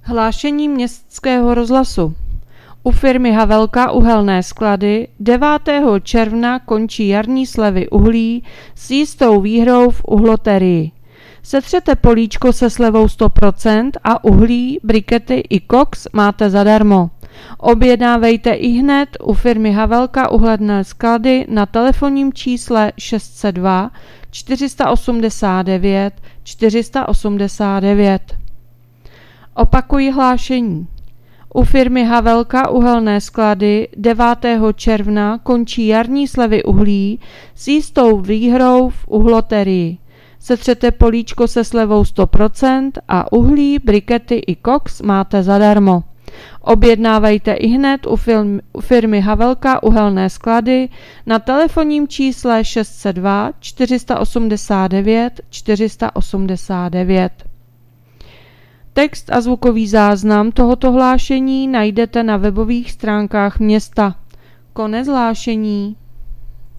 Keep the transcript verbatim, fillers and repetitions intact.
Hlášení Městského rozhlasu. U firmy Havelka uhelné sklady devátého června končí jarní slevy uhlí s jistou výhrou v uhloterii. Setřete políčko se slevou sto procent a uhlí, brikety i koks máte zadarmo. Objednávejte ihned u firmy Havelka uhelné sklady na telefonním čísle šest set dva čtyři osmdesát devět čtyři osmdesát devět. Opakuji hlášení. U firmy Havelka uhelné sklady devátého června končí jarní slevy uhlí s jistou výhrou v uhloterii. Setřete políčko se slevou sto procent a uhlí, brikety i koks máte zadarmo. Objednávejte ihned u, film, u firmy Havelka uhelné sklady na telefonním čísle šest set dva čtyři osmdesát devět čtyři osmdesát devět. Text a zvukový záznam tohoto hlášení najdete na webových stránkách města. Konec hlášení.